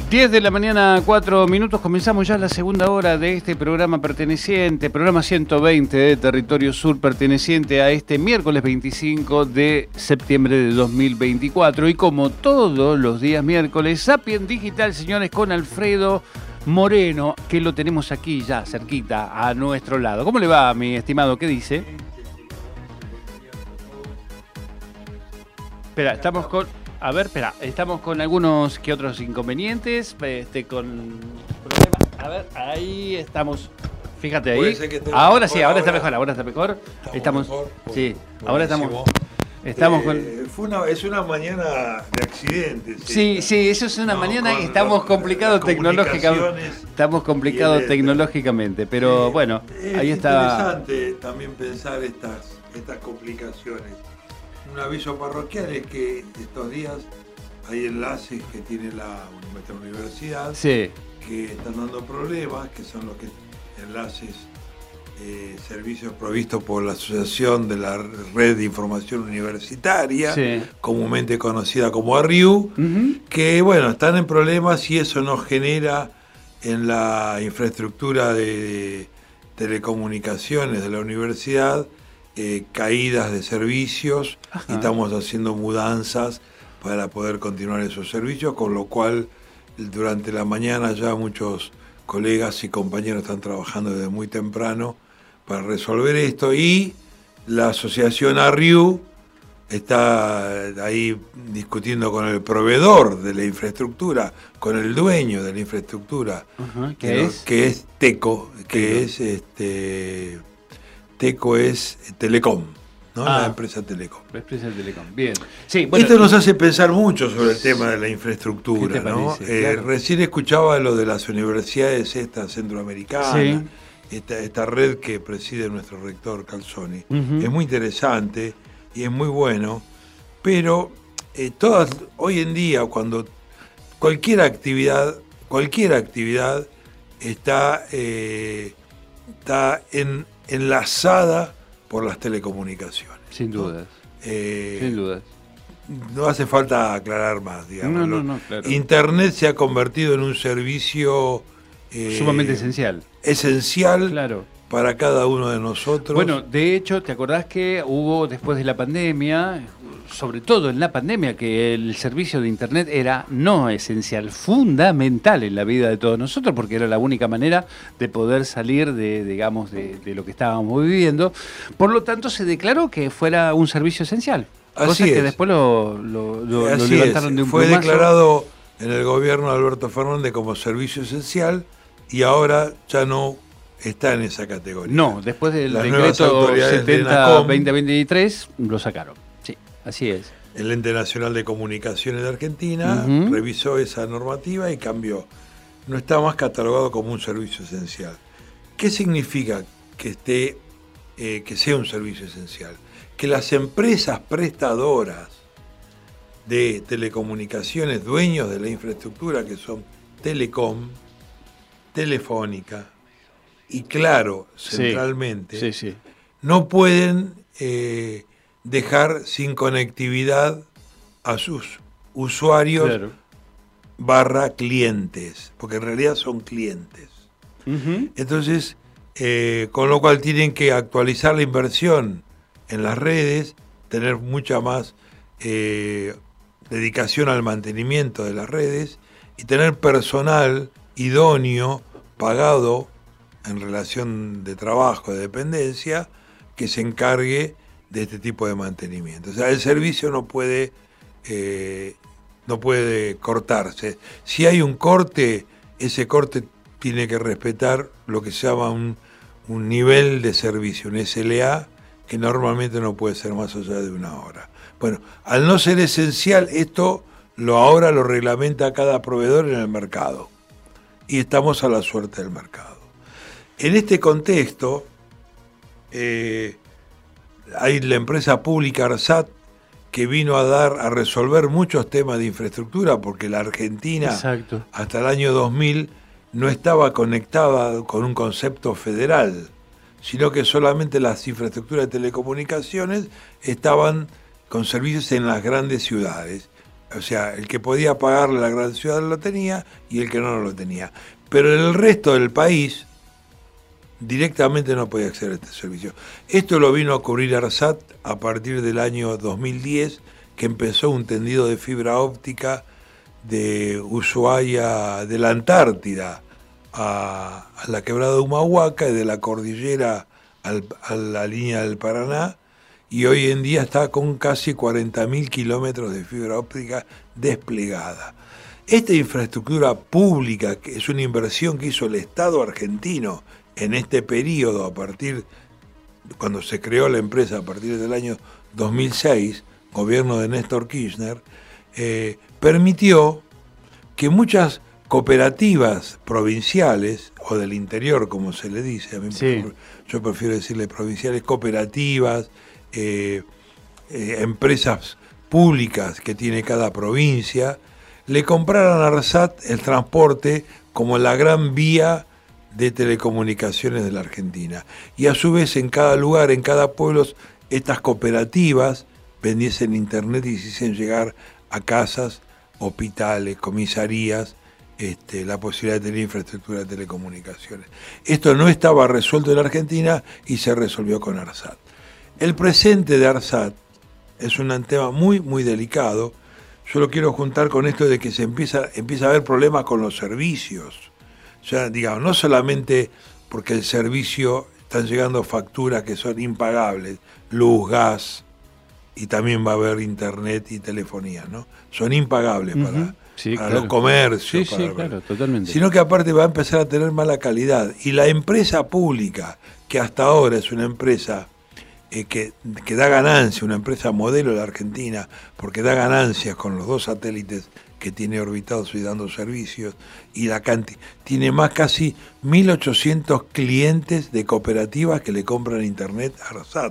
10 de la mañana, 4 minutos, comenzamos ya la segunda hora de este programa programa 120 de Territorio Sur, perteneciente a este miércoles 25 de septiembre de 2024. Y como todos los días miércoles, Sapien Digital, señores, con Alfredo Moreno, que lo tenemos aquí ya cerquita, a nuestro lado. ¿Cómo le va, mi estimado? ¿Qué dice? Espera, estamos con... A ver, espera, estamos con algunos que otros inconvenientes, con problemas. A ver, ahí estamos. Fíjate ahí. Ahora sí, ahora está mejor, ahora está mejor. Estamos mejor, sí, ahora estamos con... Es una mañana de accidentes. Sí, eso es una mañana que estamos complicados tecnológicamente. Estamos complicados tecnológicamente, pero bueno, ahí está. Es interesante también pensar estas complicaciones. Un aviso parroquial es que estos días hay enlaces que tiene nuestra universidad que están dando problemas, que son los enlaces, servicios provistos por la Asociación de la Red de Información Universitaria, comúnmente conocida como ARIU, que bueno, están en problemas y eso nos genera en la infraestructura de telecomunicaciones de la universidad caídas de servicios. Y estamos haciendo mudanzas para poder continuar esos servicios, con lo cual durante la mañana ya muchos colegas y compañeros están trabajando desde muy temprano para resolver esto, y la asociación ARIU está ahí discutiendo con el proveedor de la infraestructura, con el dueño de la infraestructura, que es TECO, TECO es Telecom, ¿no? La empresa Telecom. La empresa Telecom, bien. Sí, bueno, esto nos hace pensar mucho sobre el tema de la infraestructura, ¿no? Claro. Recién escuchaba lo de las universidades centroamericanas, esta red que preside nuestro rector Calzoni. Es muy interesante y es muy bueno, pero hoy en día, cuando cualquier actividad está enlazada por las telecomunicaciones. Sin dudas. Sin dudas. No hace falta aclarar más, digamos. No, claro. Internet se ha convertido en un servicio sumamente esencial. Esencial, claro, para cada uno de nosotros. Bueno, de hecho, ¿te acordás que hubo después de la pandemia, sobre todo en la pandemia, que el servicio de Internet era no esencial, fundamental en la vida de todos nosotros, porque era la única manera de poder salir de lo que estábamos viviendo? Por lo tanto, se declaró que fuera un servicio esencial. Cosa que después lo levantaron de un plumazo. Fue declarado en el gobierno de Alberto Fernández como servicio esencial y ahora ya no está en esa categoría. No, después del decreto 70-2023 lo sacaron. Sí, así es. El Ente Nacional de Comunicaciones de Argentina revisó esa normativa y cambió. No está más catalogado como un servicio esencial. ¿Qué significa que sea un servicio esencial? Que las empresas prestadoras de telecomunicaciones, dueños de la infraestructura, que son Telecom, Telefónica y Claro, centralmente, no pueden dejar sin conectividad a sus usuarios / clientes, porque en realidad son clientes. Entonces, con lo cual tienen que actualizar la inversión en las redes, tener mucha más dedicación al mantenimiento de las redes y tener personal idóneo, pagado en relación de trabajo, de dependencia, que se encargue de este tipo de mantenimiento. O sea, el servicio no puede cortarse. Si hay un corte, ese corte tiene que respetar lo que se llama un nivel de servicio, un SLA, que normalmente no puede ser más allá de 1 hora. Bueno, al no ser esencial, esto ahora lo reglamenta cada proveedor en el mercado. Y estamos a la suerte del mercado. En este contexto, hay la empresa pública ARSAT, que vino a resolver muchos temas de infraestructura, porque la Argentina, hasta el año 2000, no estaba conectada con un concepto federal, sino que solamente las infraestructuras de telecomunicaciones estaban con servicios en las grandes ciudades. O sea, el que podía pagarle a la gran ciudad lo tenía y el que no lo tenía. Pero en el resto del país directamente no podía acceder a este servicio. Esto lo vino a cubrir ARSAT a partir del año 2010, que empezó un tendido de fibra óptica de Ushuaia, de la Antártida a la quebrada de Humahuaca y de la cordillera a la línea del Paraná, y hoy en día está con casi 40.000 kilómetros de fibra óptica desplegada. Esta infraestructura pública, que es una inversión que hizo el Estado argentino en este periodo, cuando se creó la empresa a partir del año 2006, gobierno de Néstor Kirchner, permitió que muchas cooperativas provinciales, o del interior como se le dice, a mí yo prefiero decirle provinciales, cooperativas, empresas públicas que tiene cada provincia, le compraran a ARSAT el transporte como la gran vía de telecomunicaciones de la Argentina. Y a su vez en cada lugar, en cada pueblo, estas cooperativas vendiesen internet y hiciesen llegar a casas, hospitales, comisarías, la posibilidad de tener infraestructura de telecomunicaciones. Esto no estaba resuelto en la Argentina y se resolvió con ARSAT. El presente de ARSAT es un tema muy, muy delicado. Yo lo quiero juntar con esto de que se empieza a haber problemas con los servicios. O sea, digamos, no solamente porque el servicio están llegando facturas que son impagables, luz, gas, y también va a haber internet y telefonía, ¿no? Son impagables para claro, los comercios. Sí, claro, totalmente. Sino que aparte va a empezar a tener mala calidad. Y la empresa pública, que hasta ahora es una empresa que da ganancia, una empresa modelo de la Argentina, porque da ganancias con los 2 satélites que tiene orbitados y dando servicios, y tiene más casi 1.800 clientes de cooperativas que le compran internet a ARSAT.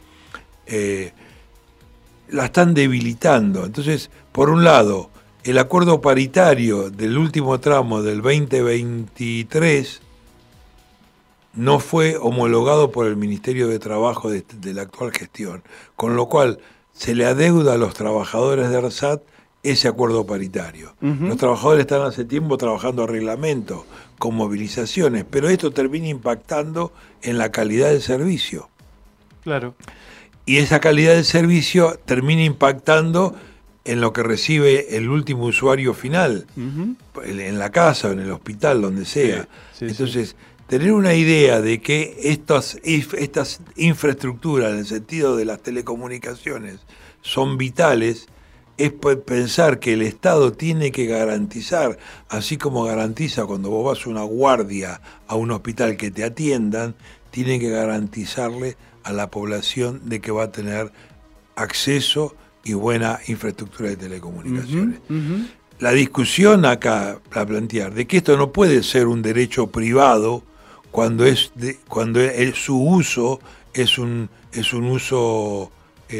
La están debilitando. Entonces, por un lado, el acuerdo paritario del último tramo del 2023 no fue homologado por el Ministerio de Trabajo de la actual gestión, con lo cual se le adeuda a los trabajadores de ARSAT ese acuerdo paritario. Los trabajadores están hace tiempo trabajando a reglamento, con movilizaciones, pero esto termina impactando en la calidad del servicio. Claro. Y esa calidad del servicio termina impactando en lo que recibe el último usuario final, en la casa o en el hospital, donde sea. Entonces, tener una idea de que estas infraestructuras, en el sentido de las telecomunicaciones, son vitales, es pensar que el Estado tiene que garantizar, así como garantiza cuando vos vas a una guardia a un hospital que te atiendan, tiene que garantizarle a la población de que va a tener acceso y buena infraestructura de telecomunicaciones. La discusión acá, para plantear, de que esto no puede ser un derecho privado cuando su uso es un uso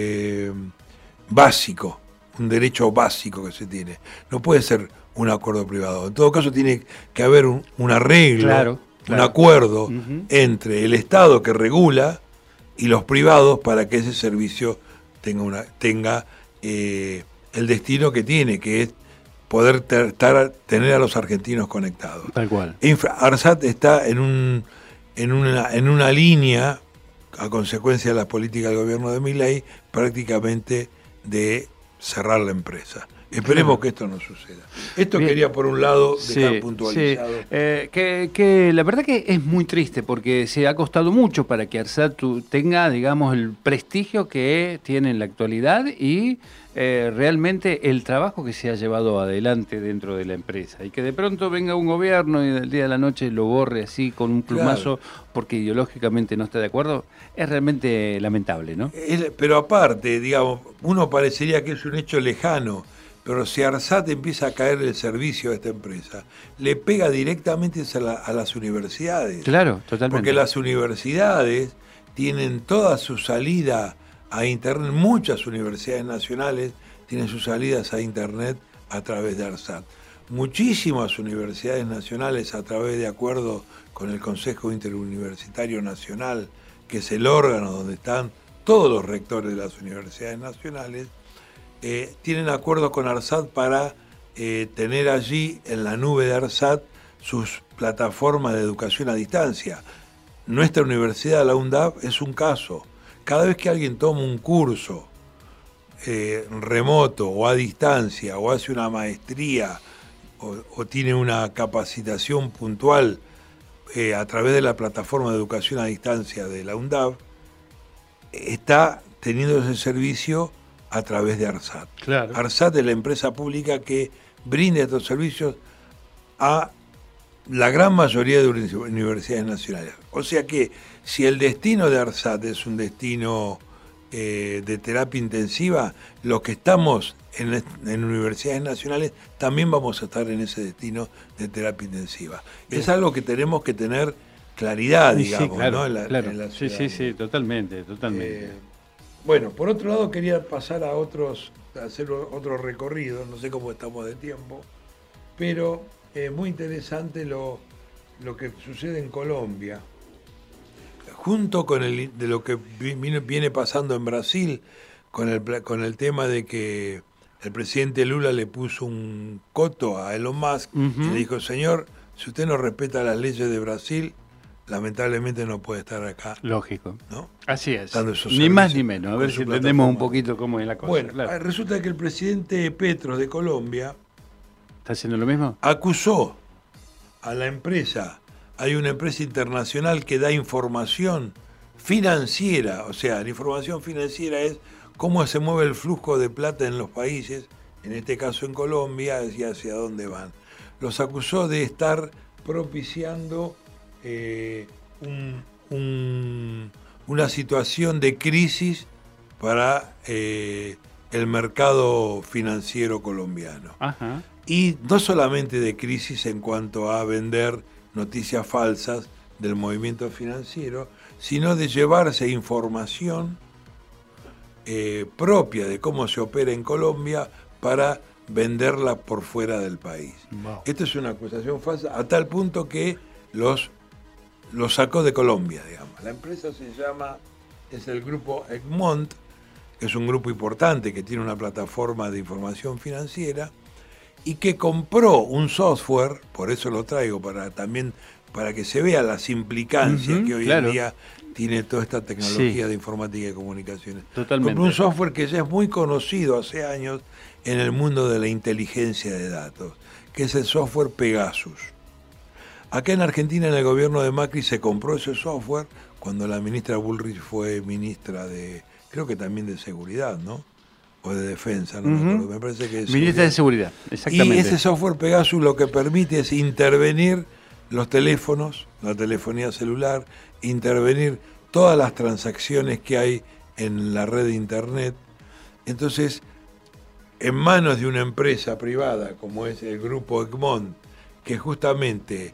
básico, un derecho básico que se tiene. No puede ser un acuerdo privado. En todo caso tiene que haber un arreglo, un acuerdo entre el Estado que regula y los privados para que ese servicio tenga el destino que tiene, que es poder tener a los argentinos conectados. Tal cual. ARSAT está en una línea, a consecuencia de la política del gobierno de Milei, prácticamente de cerrar la empresa. Esperemos que esto no suceda. Esto bien. Quería, por un lado, dejar puntualizado. Que la verdad que es muy triste, porque se ha costado mucho para que ARSAT tenga, digamos, el prestigio que tiene en la actualidad y realmente el trabajo que se ha llevado adelante dentro de la empresa. Y que de pronto venga un gobierno y del día a la noche lo borre así con un plumazo porque ideológicamente no está de acuerdo, es realmente lamentable, ¿no? Pero aparte, digamos, uno parecería que es un hecho lejano, pero si ARSAT empieza a caer el servicio a esta empresa, le pega directamente a las universidades. Claro, totalmente. Porque las universidades tienen toda su salida a Internet, muchas universidades nacionales tienen sus salidas a Internet a través de ARSAT. Muchísimas universidades nacionales, a través de acuerdos con el Consejo Interuniversitario Nacional, que es el órgano donde están todos los rectores de las universidades nacionales, tienen acuerdos con ARSAT para tener allí en la nube de ARSAT sus plataformas de educación a distancia. Nuestra universidad, la UNDAV, es un caso. Cada vez que alguien toma un curso remoto o a distancia, o hace una maestría, o tiene una capacitación puntual a través de la plataforma de educación a distancia de la UNDAV, está teniendo ese servicio a través de ARSAT. Claro. ARSAT es la empresa pública que brinda estos servicios a la gran mayoría de universidades nacionales. O sea que si el destino de ARSAT es un destino de terapia intensiva, los que estamos en universidades nacionales también vamos a estar en ese destino de terapia intensiva. Es algo que tenemos que tener claridad, digamos, sí, claro, ¿no? En la sí, totalmente. Bueno, por otro lado quería pasar a hacer otro recorrido, no sé cómo estamos de tiempo, pero muy interesante lo que sucede en Colombia. Junto con de lo que viene pasando en Brasil, con el tema de que el presidente Lula le puso un coto a Elon Musk, y le dijo, señor, si usted no respeta las leyes de Brasil, lamentablemente no puede estar acá. Lógico. ¿No? Así es. Ni más ni menos. A ver si entendemos un poquito cómo es la cosa. Bueno, claro. Resulta que el presidente Petro de Colombia... ¿Está haciendo lo mismo? Acusó a la empresa. Hay una empresa internacional que da información financiera. O sea, la información financiera es cómo se mueve el flujo de plata en los países, en este caso en Colombia, y hacia dónde van. Los acusó de estar propiciando una situación de crisis para el mercado financiero colombiano. Ajá. Y no solamente de crisis en cuanto a vender noticias falsas del movimiento financiero, sino de llevarse información propia de cómo se opera en Colombia para venderla por fuera del país. Wow. Esto es una acusación falsa a tal punto que los sacó de Colombia, digamos. La empresa es el grupo Egmont, que es un grupo importante que tiene una plataforma de información financiera y que compró un software, por eso lo traigo, para que se vea las implicancias que hoy en día tiene toda esta tecnología de informática y comunicaciones. Totalmente. Compró un software que ya es muy conocido hace años en el mundo de la inteligencia de datos, que es el software Pegasus. Acá en Argentina, en el gobierno de Macri, se compró ese software cuando la ministra Bullrich fue ministra de, creo que también de Seguridad, ¿no? O de Defensa, no me acuerdo, me parece que es Ministra de Seguridad, exactamente. Y ese software Pegasus lo que permite es intervenir los teléfonos, la telefonía celular, intervenir todas las transacciones que hay en la red de Internet. Entonces, en manos de una empresa privada como es el grupo Egmont, que justamente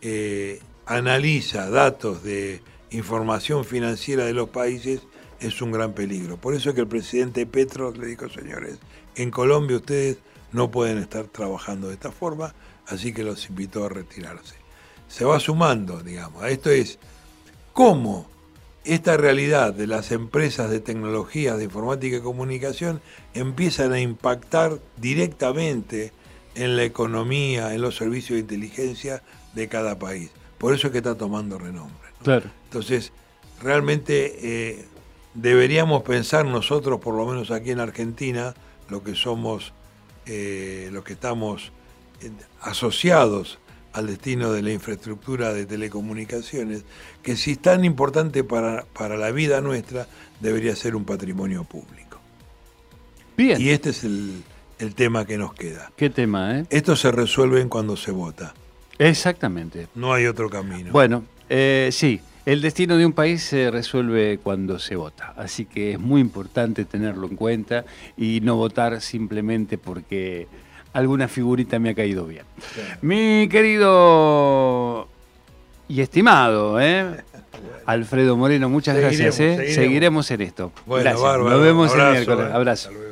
analiza datos de información financiera de los países, es un gran peligro. Por eso es que el presidente Petro le dijo, señores, en Colombia ustedes no pueden estar trabajando de esta forma, así que los invitó a retirarse. Se va sumando, digamos, a esto es cómo esta realidad de las empresas de tecnologías de informática y comunicación empiezan a impactar directamente en la economía, en los servicios de inteligencia de cada país. Por eso es que está tomando renombre, ¿no? Claro. Entonces, realmente deberíamos pensar nosotros, por lo menos aquí en Argentina, lo que somos, los que estamos asociados al destino de la infraestructura de telecomunicaciones, que si es tan importante para la vida nuestra, debería ser un patrimonio público. Bien. Y este es el tema que nos queda. ¿Qué tema, eh? Esto se resuelve cuando se vota. Exactamente. No hay otro camino. Bueno, sí, el destino de un país se resuelve cuando se vota, así que es muy importante tenerlo en cuenta y no votar simplemente porque alguna figurita me ha caído bien. Sí. Mi querido y estimado, Alfredo Moreno, muchas gracias. Seguiremos en esto. Bueno, gracias. Bárbaro, Nos vemos abrazo, el miércoles. Abrazo.